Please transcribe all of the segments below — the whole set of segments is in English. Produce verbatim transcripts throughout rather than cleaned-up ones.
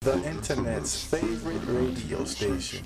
the internet's favorite radio station,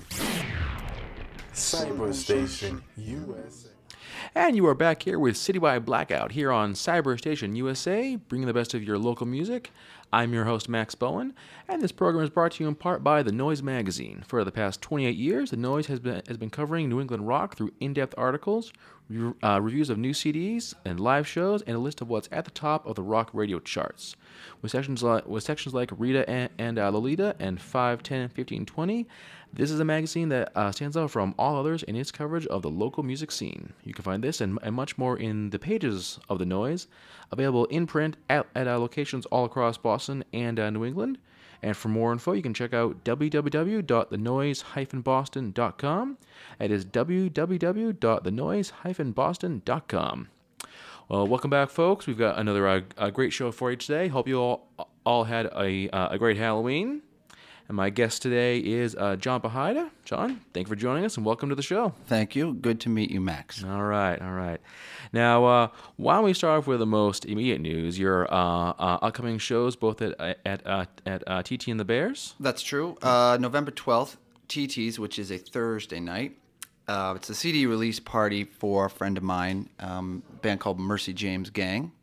Cyber Station U S A. And you are back here with Citywide Blackout here on Cyber Station U S A, bringing the best of your local music. I'm your host, Max Bowen, and this program is brought to you in part by The Noise magazine. For the past twenty-eight years, The Noise has been has been covering New England rock through in-depth articles, re- uh, reviews of new C Ds and live shows, and a list of what's at the top of the rock radio charts. With sections like, with sections like Rita and, and uh, Lolita and five, ten, fifteen, twenty, this is a magazine that uh, stands out from all others in its coverage of the local music scene. You can find this and, and much more in the pages of The Noise, available in print at, at uh, locations all across Boston and uh, New England. And for more info, you can check out w w w dot the noise dash boston dot com. That is w w w dot the noise dash boston dot com. Well, welcome back, folks. We've got another uh, a great show for you today. Hope you all all had a uh, a great Halloween. And my guest today is uh, John Pahida. John, thank you for joining us, and welcome to the show. Thank you. Good to meet you, Max. All right, all right. Now, uh, why don't we start off with the most immediate news? Your uh, uh, upcoming shows, both at at uh, at uh, T T and the Bears. That's true. Uh, November twelfth, T T's, which is a Thursday night. Uh, it's a C D release party for a friend of mine, um, a band called Mercy James Gang.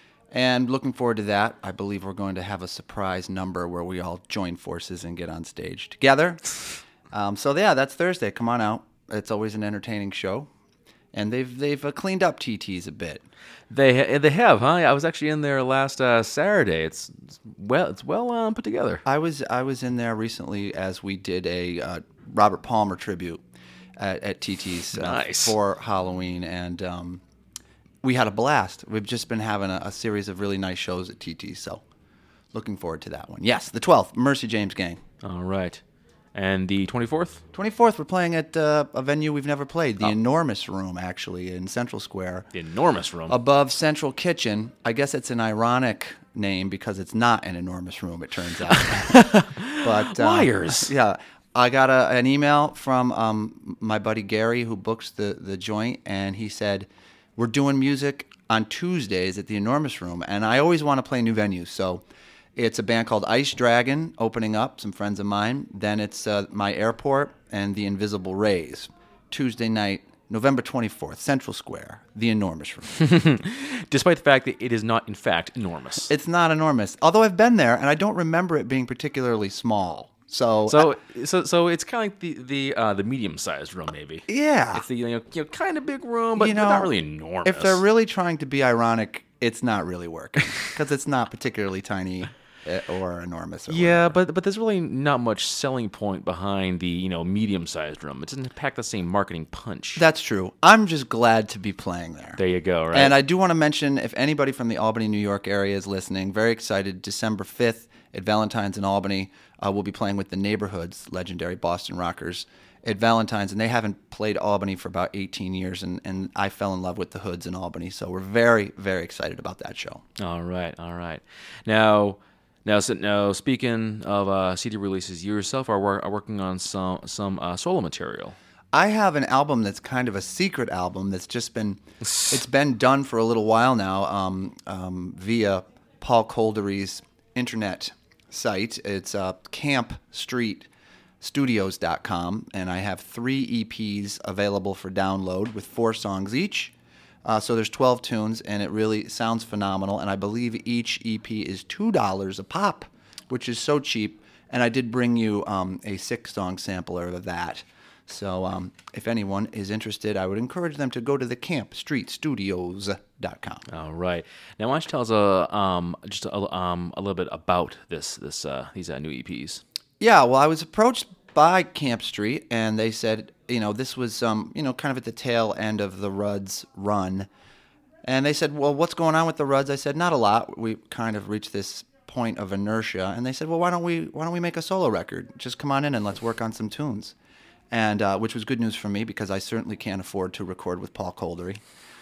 And looking forward to that. I believe we're going to have a surprise number where we all join forces and get on stage together. Um, so yeah, that's Thursday. Come on out. It's always an entertaining show. And they've they've uh, cleaned up T T's a bit. They they have, huh? I was actually in there last uh, Saturday. It's, it's well it's well um, put together. I was I was in there recently as we did a uh, Robert Palmer tribute at, at T T's uh, Nice. for Halloween, and um, we had a blast. We've just been having a, a series of really nice shows at T T's, so looking forward to that one. Yes, the twelfth, Mercy James Gang. All right. And the twenty-fourth? twenty-fourth, we're playing at uh, a venue we've never played, the Oh. Enormous Room, actually, in Central Square. The enormous room. Above Central Kitchen. I guess it's an ironic name because it's not an enormous room, it turns out. but uh, Liars. Yeah. I got a, an email from um, my buddy Gary, who books the, the joint, and he said, we're doing music on Tuesdays at the Enormous Room, and I always want to play new venues, so it's a band called Ice Dragon opening up, some friends of mine. Then it's uh, My Airport and The Invisible Rays. Tuesday night, November twenty-fourth, Central Square, The Enormous Room. Despite the fact that it is not, in fact, enormous. It's not enormous, although I've been there, and I don't remember it being particularly small. So, So, so, so it's kind of like the the uh, the medium-sized room, maybe. yeah. It's the you know, you know kind of big room, but, You but know, not really enormous. If they're really trying to be ironic, it's not really working because it's not particularly tiny uh, or enormous. Or yeah, whatever. but but there's really not much selling point behind the you know medium-sized room. It doesn't pack the same marketing punch. That's true. I'm just glad to be playing there. There you go. Right. And I do want to mention, if anybody from the Albany, New York area is listening, very excited, December fifth at Valentine's in Albany, uh, we'll be playing with the Neighborhoods, legendary Boston rockers, at Valentine's, and they haven't played Albany for about eighteen years, and, and I fell in love with the Hoods in Albany, so we're very, very excited about that show. All right, all right. Now, now, so, now speaking of uh, C D releases, you yourself are, wor- are working on some some uh, solo material. I have an album that's kind of a secret album that's just been, it's been done for a little while now um, um, via Paul Coldery's internet site. It's uh, camp street studios dot com, and I have three E Ps available for download with four songs each. Uh, so there's twelve tunes, and it really sounds phenomenal, and I believe each E P is two dollars a pop, which is so cheap, and I did bring you um, a six-song sampler of that. So um, if anyone is interested, I would encourage them to go to the camp street studios dot com. All right. Now, why don't you tell us uh, um, just a, um, a little bit about this this uh, these uh, new E Ps? Yeah, well, I was approached by Camp Street, and they said, you know, this was, um, you know, kind of at the tail end of the Ruds run. And they said, well, what's going on with the Ruds? I said, not a lot. We kind of reached this point of inertia. And they said, well, why don't we why don't we make a solo record? Just come on in and let's work on some tunes. And uh, which was good news for me because I certainly can't afford to record with Paul Coldery.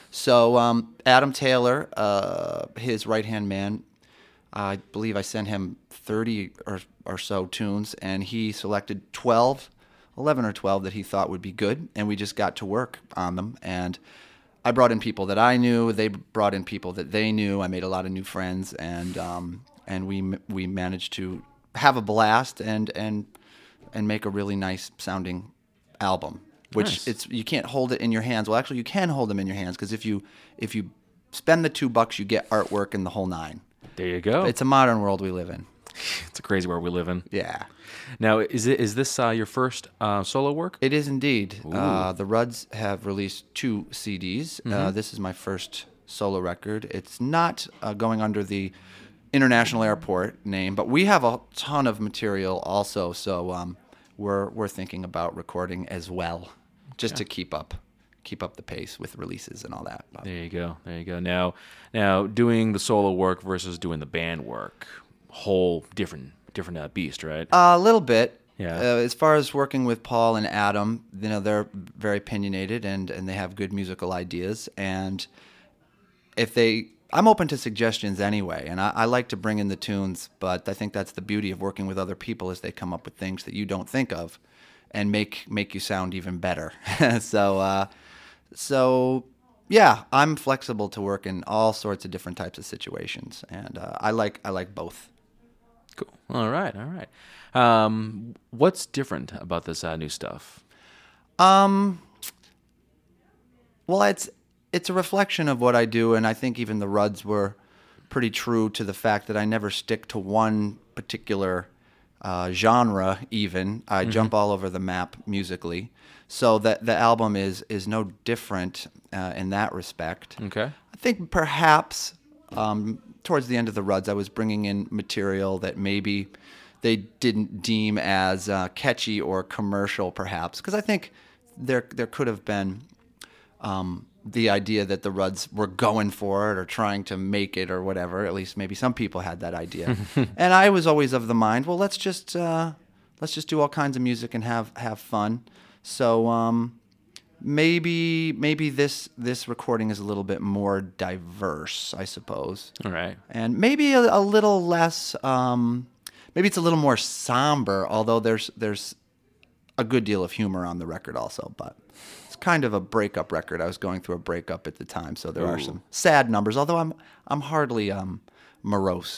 So um, Adam Taylor, uh, his right-hand man, I believe I sent him thirty or, or so tunes, and he selected twelve, eleven or twelve that he thought would be good, and we just got to work on them. And I brought in people that I knew, they brought in people that they knew. I made a lot of new friends, and um, and we we managed to have a blast and and and make a really nice sounding album. Which Nice. it's you can't hold it in your hands. Well, actually, you can hold them in your hands because if you if you spend the two bucks, you get artwork and the whole nine. There you go. It's a modern world we live in. It's a crazy world we live in. Yeah, Now, is it is this uh, your first uh, solo work? it is indeed. Uh, the Ruds have released two C Ds. Uh, Mm-hmm. this is my first solo record. It's not uh, going under the International Airport name, but we have a ton of material also. So um, we're we're thinking about recording as well, just to keep up keep up the pace with releases and all that. But There you go. There you go. Now, now doing the solo work versus doing the band work, whole different different uh, beast, right? a little bit. Yeah. Uh, as far as working with Paul and Adam, you know, they're very opinionated and, and they have good musical ideas. And if they, I'm open to suggestions anyway. And I, I like to bring in the tunes, but I think that's the beauty of working with other people is they come up with things that you don't think of and make make you sound even better. so, uh, so yeah, I'm flexible to work in all sorts of different types of situations, and uh, I like I like both. Cool. All right. All right. Um, what's different about this uh, new stuff? Um, well, it's it's a reflection of what I do, and I think even the Ruds were pretty true to the fact that I never stick to one particular uh, genre. Even I jump all over the map musically, so that the album is is no different uh, in that respect. Okay. I think perhaps um, towards the end of the Ruds, I was bringing in material that maybe they didn't deem as uh, catchy or commercial, perhaps, because I think there there could have been um, the idea that the Ruds were going for it or trying to make it or whatever. At least maybe some people had that idea, and I was always of the mind, well, let's just uh, let's just do all kinds of music and have have fun. So. Um, Maybe maybe this this recording is a little bit more diverse, I suppose, All right. and maybe a, a little less. Um, maybe it's a little more somber, although there's there's a good deal of humor on the record also. But it's kind of a breakup record. I was going through a breakup at the time, so there are Ooh. some sad numbers. Although I'm I'm hardly um, morose.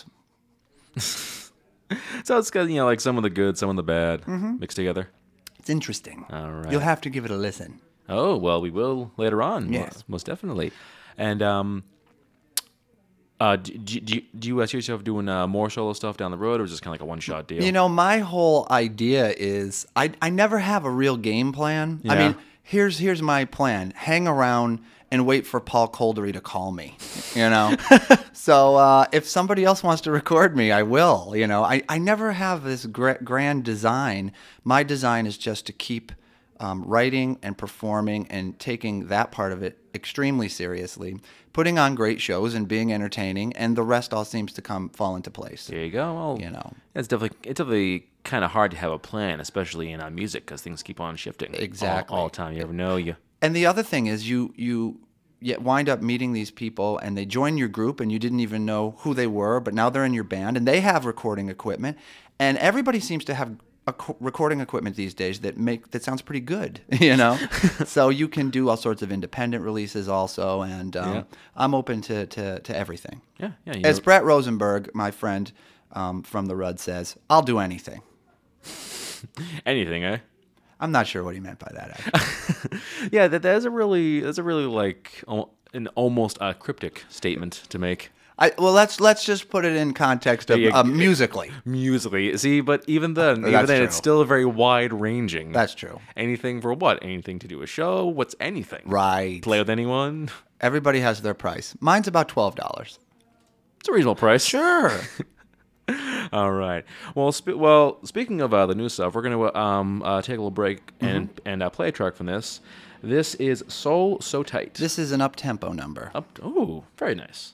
So it's got, you know, like some of the good, some of the bad mixed together. It's interesting. All right. You'll have to give it a listen. Oh, well, we will later on. Yes. Most, most definitely. And um, uh, do, do, do you, do you uh, see yourself doing uh, more solo stuff down the road, or is this kind of like a one-shot deal? You know, my whole idea is I I never have a real game plan. I Yeah. mean, here's here's my plan: hang around and wait for Paul Coldery to call me. You know, so uh, if somebody else wants to record me, I will. You know, I I never have this gra- grand design. My design is just to keep um, writing and performing and taking that part of it extremely seriously, putting on great shows and being entertaining, and the rest all seems to come fall into place. There you go. Well, You know. it's definitely it's definitely kind of hard to have a plan, especially in uh, music, because things keep on shifting. all- Exactly. All, the time. You never know. You. And the other thing is you you yet wind up meeting these people and they join your group and you didn't even know who they were, but now they're in your band and they have recording equipment, and everybody seems to have a co- recording equipment these days that make that sounds pretty good, you know. So you can do all sorts of independent releases also, and um, Yeah. I'm open to, to to everything. Yeah. Yeah. You As know- Brett Rosenberg, my friend um, from the Rudd, says, I'll do anything. anything, eh? I'm not sure what he meant by that, actually. Yeah, that that's a really that's a really like al- an almost uh, cryptic statement to make. I, well, let's let's just put it in context of Yeah, yeah. uh, musically. Musically, see, but even then, even That's then, true. it's still very wide ranging. That's true. Anything for what? Anything to do a show? What's anything? Right. Play with anyone? Everybody has their price. Mine's about twelve dollars. It's a reasonable price. Sure. All right. Well, spe- well, speaking of uh, the new stuff, we're gonna um, uh, take a little break and and uh, play a track from this. This is Soul So Tight. This is an up tempo number. Up. Oh, very nice.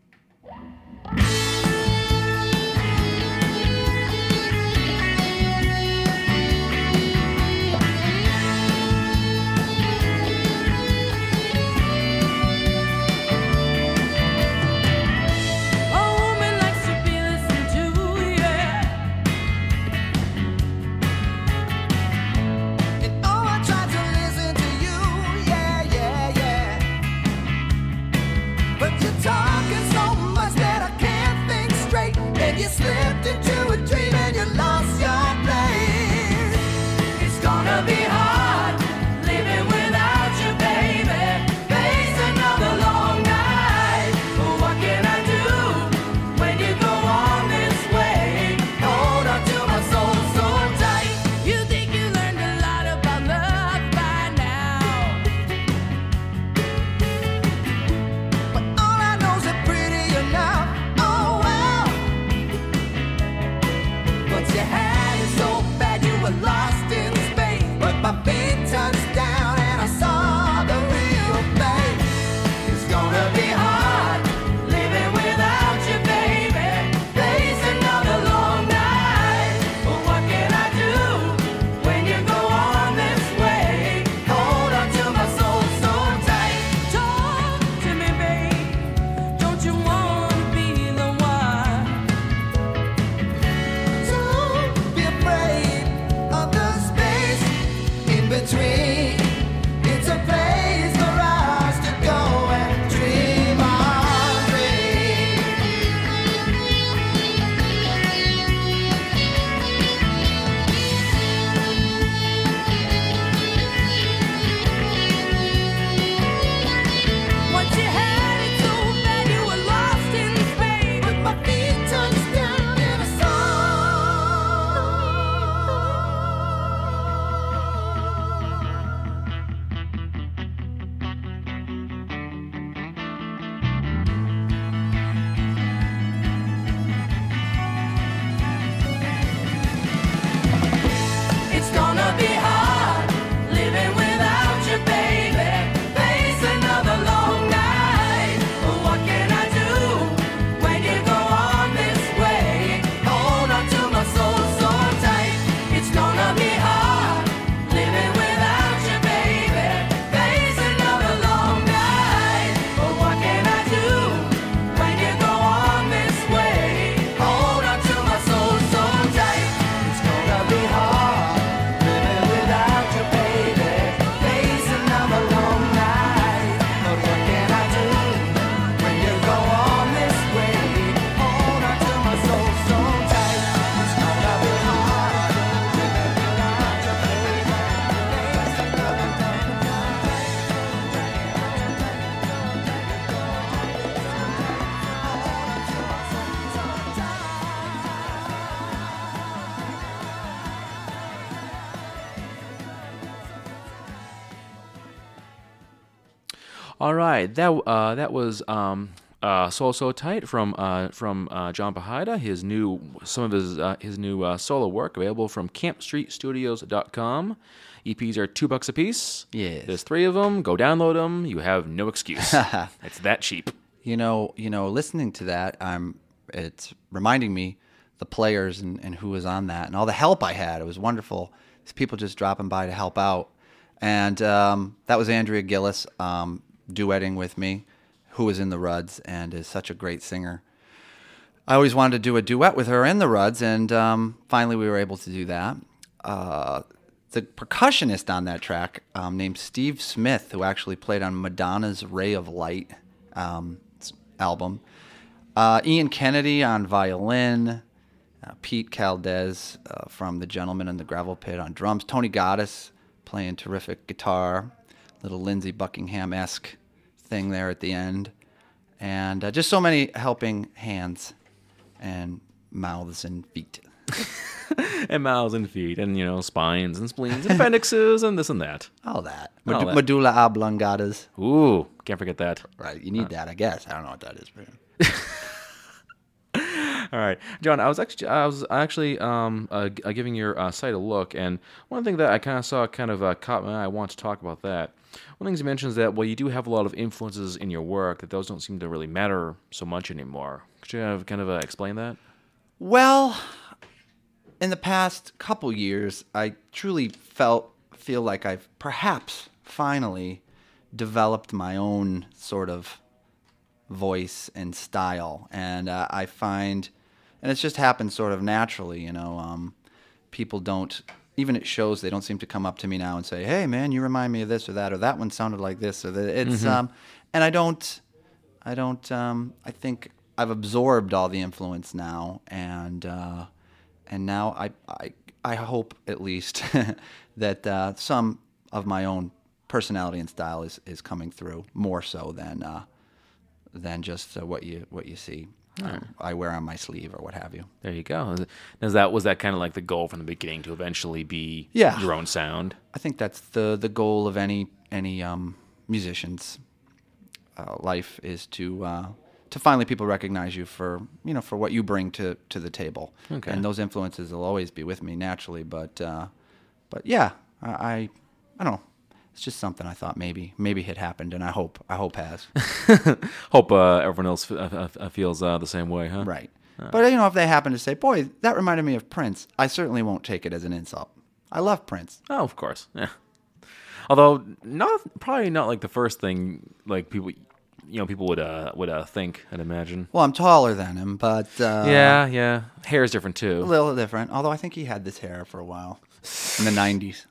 A woman likes to be listened to, yeah. And oh, I try to listen to you, yeah, yeah, yeah. But you're talking so much that I can't All right, that uh, that was um, uh, Soul So Tight from uh, from uh, John Pahida. His new some of his uh, his new uh, solo work available from camp street studios dot com. E Ps are two bucks a piece. Yes. There's three of them. Go download them. You have no excuse. It's that cheap. You know, you know, listening to that, I'm it's reminding me the players and, and who was on that and all the help I had. It was wonderful. These people just dropping by to help out. And um, that was Andrea Gillis um, duetting with me, who was in the Ruds and is such a great singer. I always wanted to do a duet with her in the Ruds, and um, finally we were able to do that. Uh, the percussionist on that track, um, named Steve Smith, who actually played on Madonna's Ray of Light um, album. Uh, Ian Kennedy on violin. Uh, Pete Caldez uh, from The Gentleman in the Gravel Pit on drums. Tony Goddess playing terrific guitar. Little Lindsey Buckingham-esque thing there at the end. And uh, just so many helping hands and mouths and feet. And mouths and feet and, you know, spines and spleens and appendixes and this and that. All that. All Med- that. Medulla oblongatas. Ooh, can't forget that. Right, you need that, I guess. I don't know what that is. But All right, John. I was actually I was actually um, uh, g- uh, giving your uh, site a look, and one thing that I kind of saw kind of uh, caught my eye. I want to talk about that. One of the things you mentioned is that well, you do have a lot of influences in your work that those don't seem to really matter so much anymore. Could you have kind of uh, explain that? Well, in the past couple years, I truly felt feel like I've perhaps finally developed my own sort of voice and style, and uh, I find, and it's just happened sort of naturally, you know. Um, people don't, even at shows, they don't seem to come up to me now and say, "Hey, man, you remind me of this or that, or that one sounded like this or that." It's, um, and I don't, I don't, um, I think I've absorbed all the influence now, and uh, and now I, I, I hope at least that uh, some of my own personality and style is, is coming through more so than. Uh, than just uh, what you what you see um, I wear on my sleeve or what have you. There you go. Is that was that kind of like the goal from the beginning to eventually be Yeah. your own sound? I think that's the the goal of any any um, musician's uh, life is to uh, to finally people recognize you for you know for what you bring to, to the table. Okay. And those influences will always be with me naturally. But uh, but yeah, I, I I don't know. It's just something I thought maybe maybe had happened, and I hope I hope has. Hope uh, everyone else f- f- f- feels uh, the same way, huh? Right. But, you know, if they happen to say, boy, that reminded me of Prince, I certainly won't take it as an insult. I love Prince. Oh, of course. Yeah. Although not probably not like the first thing like people you know people would uh would uh think I'd imagine. Well, I'm taller than him, but uh, yeah, yeah. Hair is different a too. little different. Although I think he had this hair for a while in the nineties.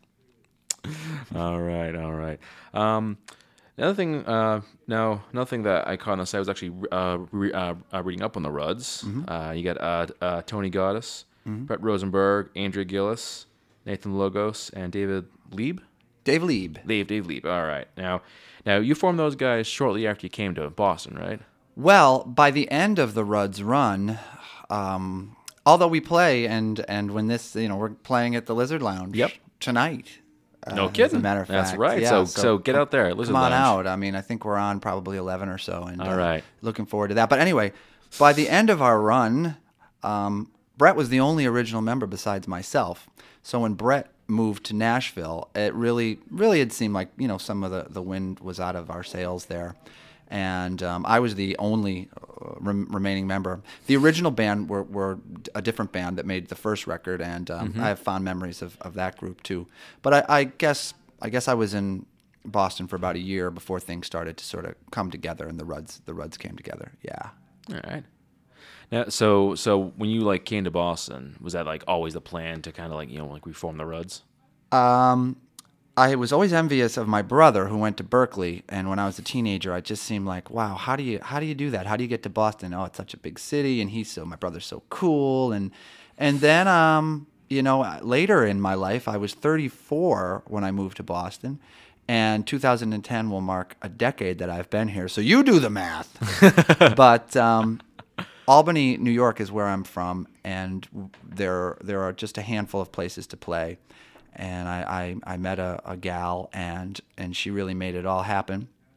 All right, all right. Um, another thing, uh, now another thing that I caught on the site was actually uh, re- uh, uh, reading up on the Ruds. Uh, you got uh, uh, Tony Goddess, Brett Rosenberg, Andrea Gillis, Nathan Logos, and David Lieb. Dave Lieb. Dave, Dave Lieb. All right. Now, now you formed those guys shortly after you came to Boston, right? Well, by the end of the Ruds run, um, although we play, and, and when this, you know, we're playing at the Lizard Lounge Yep. tonight. No Uh, kidding. As a matter of fact. That's right. Yeah, So- so get out there, Lizard Come on Lounge. out. I mean, I think we're on probably eleven or so. And, All uh, right. Looking forward to that. But anyway, by the end of our run, um, Brett was the only original member besides myself. So when Brett moved to Nashville, it really, really had seemed like, you know, some of the, the wind was out of our sails there. And um, I was the only uh, rem- remaining member. The original band were, were a different band that made the first record, and um, I have fond memories of, of that group too. But I, I guess I guess I was in Boston for about a year before things started to sort of come together, and the Ruds the Ruds came together. Yeah. All right. Now, so so when you like came to Boston, was that like always the plan to kind of like you know like reform the Ruds? Um, I was always envious of my brother who went to Berkeley, and when I was a teenager, I just seemed like, wow, how do you how do you do that? How do you get to Boston? Oh, it's such a big city, and he's so my brother's so cool, and and then um, you know, later in my life, I was thirty-four when I moved to Boston, and two thousand ten will mark a decade that I've been here. So you do the math, but um, Albany, New York, is where I'm from, and there there are just a handful of places to play. And I, I, I met a, a gal, and and she really made it all happen.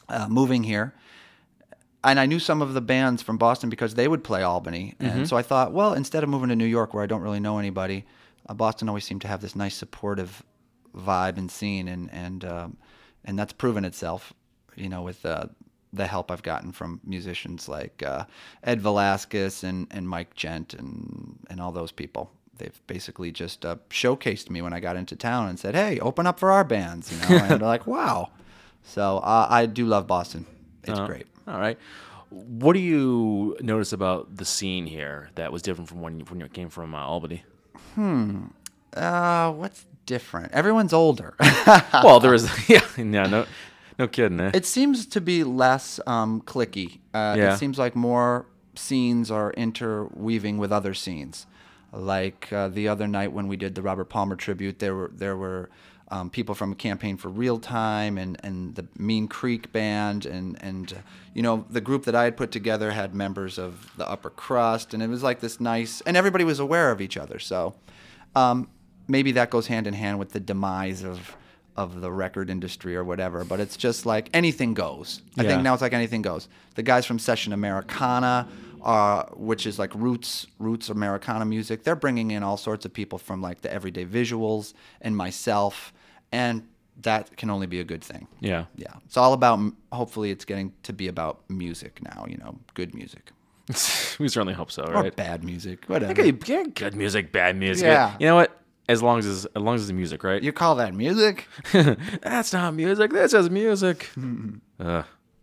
uh, moving here. And I knew some of the bands from Boston because they would play Albany. And Mm-hmm. so I thought, well, instead of moving to New York where I don't really know anybody, uh, Boston always seemed to have this nice supportive vibe and scene. And and um, and that's proven itself, you know, with uh, the help I've gotten from musicians like uh, Ed Velasquez and, and Mike Gent and, and all those people. They've basically just uh, showcased me when I got into town and said, hey, open up for our bands, you know, and they're like, wow. So uh, I do love Boston. It's Uh, great. All right. What do you notice about the scene here that was different from when you, when you came from uh, Albany? Uh, what's different? Everyone's older. Well, there was, yeah, yeah, no, no kidding, eh? It seems to be less um, clicky. Uh, Yeah. It seems like more scenes are interweaving with other scenes. Like uh, the other night when we did the Robert Palmer tribute, there were there were um, people from Campaign for Real Time and, and the Mean Creek Band and and uh, you know, the group that I had put together had members of the Upper Crust, and it was like this nice, and everybody was aware of each other. So um, maybe that goes hand in hand with the demise of of the record industry or whatever, but it's just like anything goes. I Yeah. think now it's like anything goes. The guys from Session Americana, uh, which is like roots roots Americana music, they're bringing in all sorts of people from like the Everyday Visuals and myself, and that can only be a good thing. Yeah. Yeah, it's all about. Hopefully, it's getting to be about music now. You know, good music We certainly hope so, or right? bad music, whatever. Okay, yeah, good music, bad music. Yeah. You know what? As long as it's, as long as it's music, right? You call that music? That's not music. That's just music. uh,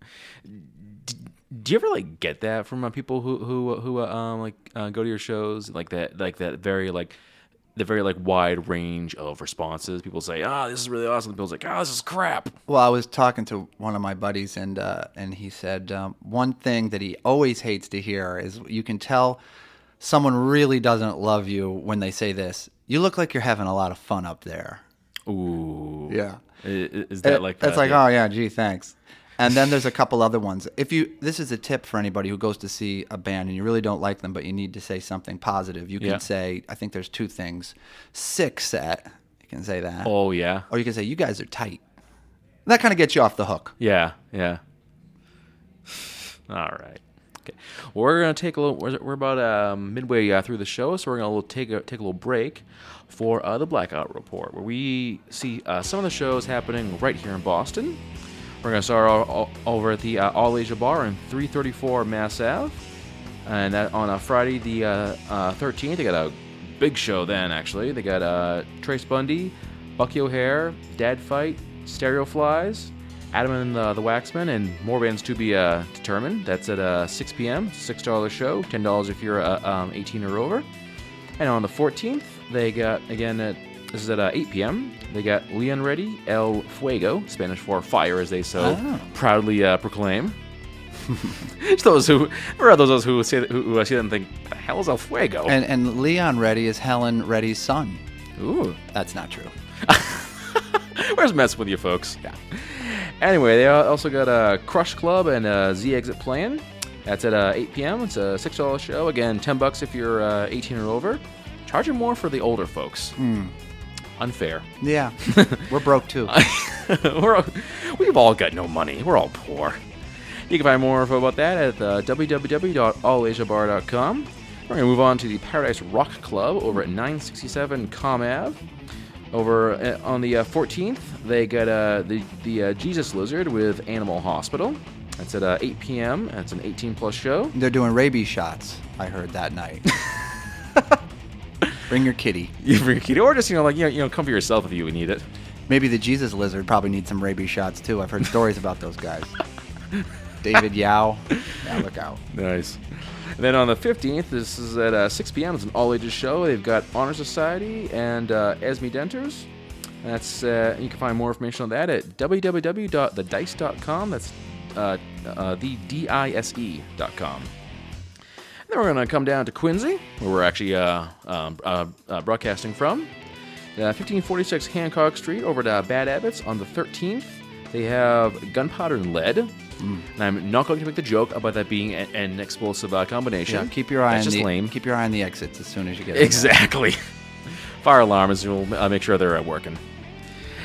d- do you ever like get that from uh, people who who who uh, um like uh, go to your shows, like that like that very like the very like wide range of responses? People say, "Ah, this is really awesome." People's like, "Ah, this is crap." Well, I was talking to one of my buddies, and uh, and he said um, one thing that he always hates to hear is you can tell someone really doesn't love you when they say this. You look like you're having a lot of fun up there. Ooh. Yeah. I- i- Is that like that's uh, like, yeah. oh yeah, gee, thanks. And then there's a couple other ones. If you, this is a tip for anybody who goes to see a band and you really don't like them, but you need to say something positive. You can Yeah. say, I think there's two things. Sick set. You can say that. Oh yeah. Or you can say, you guys are tight. That kind of gets you off the hook. Yeah, yeah. All right. Okay. We're gonna take a little. We're, we're about um, midway uh, through the show, so we're gonna little, take a take a little break for uh, the Blackout Report, where we see uh, some of the shows happening right here in Boston. We're gonna start all, all, over at the uh, All Asia Bar in three thirty-four Mass Ave, and that on a Friday the uh, uh, thirteenth. They got a big show then. Actually, they got uh, Trace Bundy, Bucky O'Hare, Dad Fight, Stereo Flies, Adam and the, the Waxmen, and more bands to be uh, determined. That's at uh, six p.m. six dollars show, ten dollars if you're uh, um, eighteen or over. And on the fourteenth, they got, again, at, this is at uh, eight p.m., they got Leon Reddy, El Fuego, Spanish for fire, as they so Oh. proudly uh, proclaim. It's those who, or those who say that, who, who see that and think, the hell is El Fuego? And, and Leon Reddy is Helen Reddy's son. Ooh. That's not true. We're just messing with you folks. Yeah. Anyway, they also got a Crush Club and a Z Exit Plan. That's at uh, eight p.m. It's a six dollars show. Again, ten bucks if you're uh, eighteen or over. Charging more for the older folks. Unfair. Yeah. We're broke too. We're all, we've all got no money. We're all poor. You can find more info about that at uh, w w w dot all asia bar dot com. We're going to move on to the Paradise Rock Club over at nine sixty-seven Com Ave. Over uh, on the uh, fourteenth, they got uh, the, the uh, Jesus Lizard with Animal Hospital. That's at uh, eight p.m. That's an eighteen plus show. They're doing rabies shots, I heard that night. Bring your kitty. You bring a kitty, or just, you know, like, you know, you know, come for yourself if you need it. Maybe the Jesus Lizard probably needs some rabies shots too. I've heard stories about those guys. David Yao. Yeah, look out. Nice. And then on the fifteenth, this is at uh, six p.m. It's an all-ages show. They've got Honor Society and uh, Esme Denters. That's uh, you can find more information on that at w w w dot the dice dot com. That's uh, uh, the D I S E dot com. And then we're going to come down to Quincy, where we're actually uh, um, uh, uh, broadcasting from. Uh, fifteen forty-six Hancock Street over to Bad Abbott's on the thirteenth. They have Gunpowder and Lead. Mm. And I'm not going to make the joke about that being a, an explosive uh, combination. Yeah, keep your eye That's on just the lame. keep your eye on the exits as soon as you get in there. Exactly. Fire alarms will uh, make sure they're uh, working.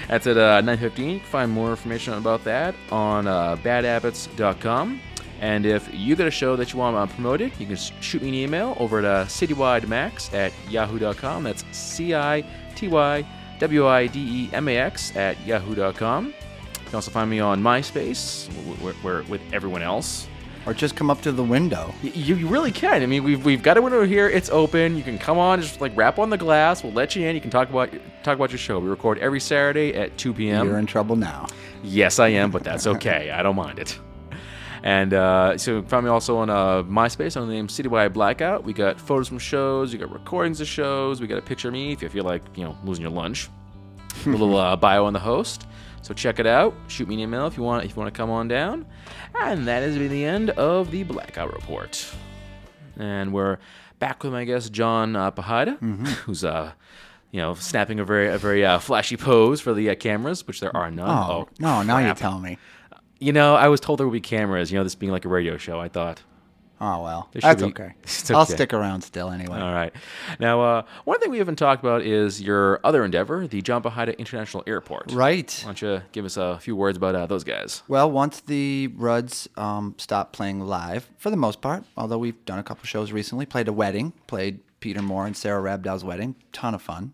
That's at uh, nine fifteen. You can find more information about that on uh, bad habits dot com. And if you got a show that you want uh, promoted, you can s- shoot me an email over at uh, citywidemax at yahoo dot com. That's C I T Y W I D E M A X at yahoo dot com. You can also find me on MySpace, where, where, with everyone else. Or just come up to the window. Y- You, you really can. I mean, we've we've got a window here. It's open. You can come on, just like rap on the glass. We'll let you in. You can talk about talk about your show. We record every Saturday at two p.m. You're in trouble now. Yes, I am, but that's okay. I don't mind it. And uh, so you can find me also on uh, MySpace under the name Citywide Blackout. We got photos from shows. We got recordings of shows. We got a picture of me if you feel like, you know, losing your lunch. A little uh, bio on the host. So check it out. Shoot me an email if you want if you want to come on down. And that has been the end of the Blackout Report. And we're back with my guest John uh, Pahida, who's uh, you know, snapping a very a very uh, flashy pose for the uh, cameras, which there are none. Oh, no, now you crap. tell me. You know, I was told there would be cameras. You know, this being like a radio show, I thought. Oh, well. There should That's be- okay. It's I'll okay. stick around still anyway. All right. Now, uh, one thing we haven't talked about is your other endeavor, the John Pahida International Airport. Right. Why don't you give us a few words about uh, those guys? Well, once the Ruds um, stopped playing live, for the most part, although we've done a couple shows recently, played a wedding, played Peter Moore and Sarah Rabdow's wedding, ton of fun.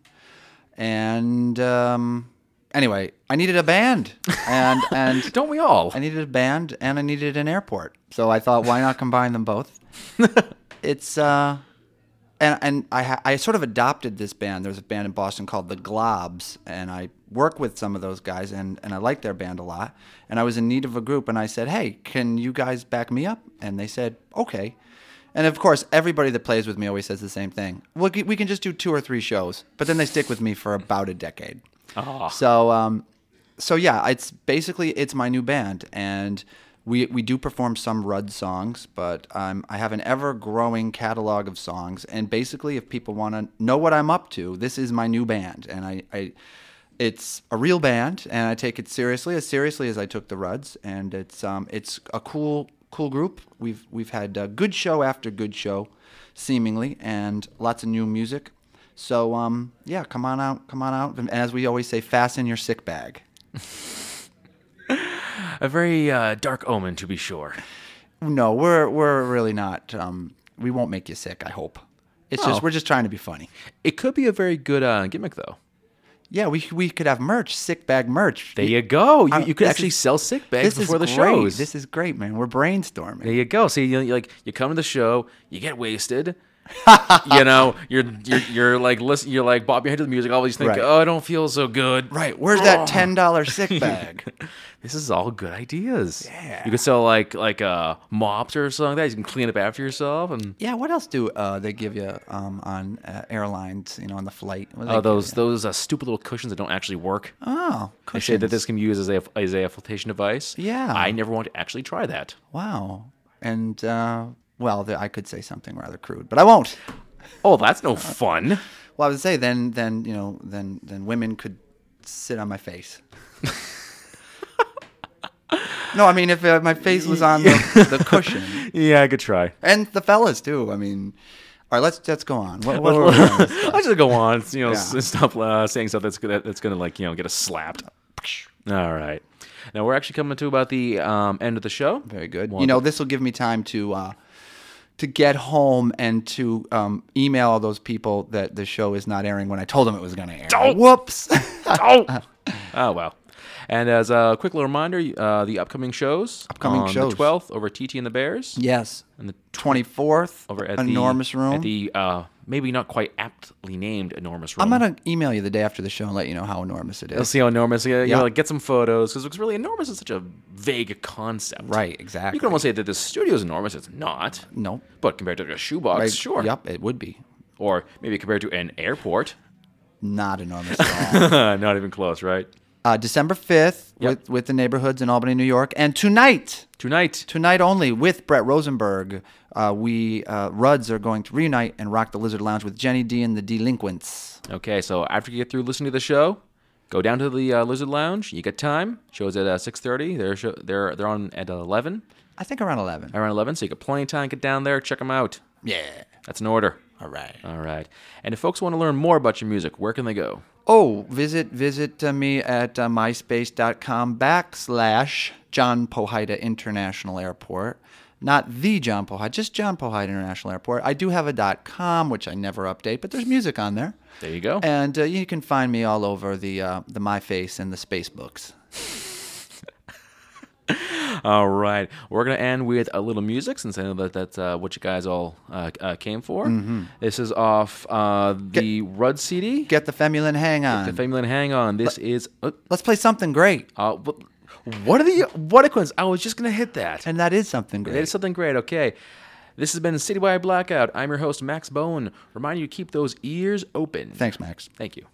And um, anyway, I needed a band, and and Don't we all? I needed a band, and I needed an airport. So I thought, why not combine them both? It's uh, and and I ha- I sort of adopted this band. There's a band in Boston called the Globs, and I work with some of those guys, and and I like their band a lot. And I was in need of a group, and I said, hey, can you guys back me up? And they said, okay. And of course, everybody that plays with me always says the same thing. We c- we can just do two or three shows, but then they stick with me for about a decade. Ah. So um, so yeah, it's basically it's my new band, and we we do perform some Rudd songs, but um, I have an ever growing catalog of songs, and basically, if people want to know what I'm up to, this is my new band, and I. I It's a real band, and I take it seriously, as seriously as I took the Rudds, and it's um, it's a cool, cool group. We've we've had uh, good show after good show, seemingly, and lots of new music. So um, yeah, come on out, come on out, and as we always say, fasten your sick bag. A very uh, dark omen, to be sure. No, we're we're really not. Um, we won't make you sick. I hope. It's Oh. just we're just trying to be funny. It could be a very good uh, gimmick, though. Yeah, we we could have merch, sick bag merch. There you go. You, Uh, you could this actually is- sell sick bags This is before the great. shows. This is great, man. We're brainstorming. There you go. See, you, you like you come to the show, you get wasted. you know, you're you're you're like listen, you're like bob your head to the music. Always think, Right. oh, I don't feel so good. Right. Where's that ten dollar sick bag? This is all good ideas. Yeah. You could sell like like uh, mops or something like that. You can clean up after yourself and Yeah. What else do uh, they give you um, on uh, airlines? You know, on the flight. What do they oh give those you? those uh, stupid little cushions that don't actually work. Oh, They say that cushions. this can be used as a as a flotation device. Yeah. I never want to actually try that. Wow. And uh, well, the, I could say something rather crude, but I won't. Oh, that's no fun. Well, I would say then, then you know, then then women could sit on my face. No, I mean if uh, my face was on the, the cushion, Yeah, I could try. and the fellas too. I mean, all right, let's let's go on. What, what, what, what- I'll just go on. You know, Yeah. s- stop uh, saying stuff that's gonna that's gonna like you know get us slapped. All right. Now we're actually coming to about the um, end of the show. Very good. Want You know, to- this will give me time to uh, to get home and to um, email all those people that the show is not airing when I told them it was going to air. Oh. Whoops. oh, oh well. And as a quick little reminder, uh, the upcoming shows. Upcoming on shows. the twelfth over T T and the Bears. Yes. And the twenty-fourth, over at enormous the, room. At the uh, maybe not quite aptly named enormous room. I'm going to email you the day after the show and let you know how enormous it You'll is. see how enormous. You Yeah. know, like get some photos because really enormous is such a vague concept. Right, exactly. You can almost say that the studio is enormous. It's not. No. But compared to like a shoebox, Right. sure. Yep, it would be. Or maybe compared to an airport. Not enormous at all. Not even close, right? uh, December fifth Yep. with, with the neighborhoods in Albany, New York. And tonight, Tonight. tonight only with Brett Rosenberg, uh, we uh, Rudds are going to reunite and rock the Lizard Lounge with Jenny D and the Delinquents. Okay, so after you get through listening to the show, go down to the uh, Lizard Lounge. You get time. Show's at uh, six thirty. They're show- they're they're on at eleven. I think around eleven. Around eleven, so you got plenty of time to get down there. Check them out. Yeah. That's an order. All right. All right. And if folks want to learn more about your music, where can they go? Oh, visit visit uh, me at uh, myspace.com backslash John Pohida International Airport. Not the John Pohida, just John Pohida International Airport. I do have a .com, which I never update, but there's music on there. There you go. And uh, you can find me all over the uh, the MyFace and the Space books. All right. We're going to end with a little music since I know that that's uh, what you guys all uh, uh, came for. Mm-hmm. This is off uh, the Rudd C D. Get the Femulin Hang On. The Family Hang On. This is... Uh, Let's play something great. uh, what, what are the... What a coincidence. I was just going to hit that. And that is something That great. is something great. Okay. This has been Citywide Blackout. I'm your host, Max Bowen. Remind you to keep those ears open. Thanks, Max. Thank you.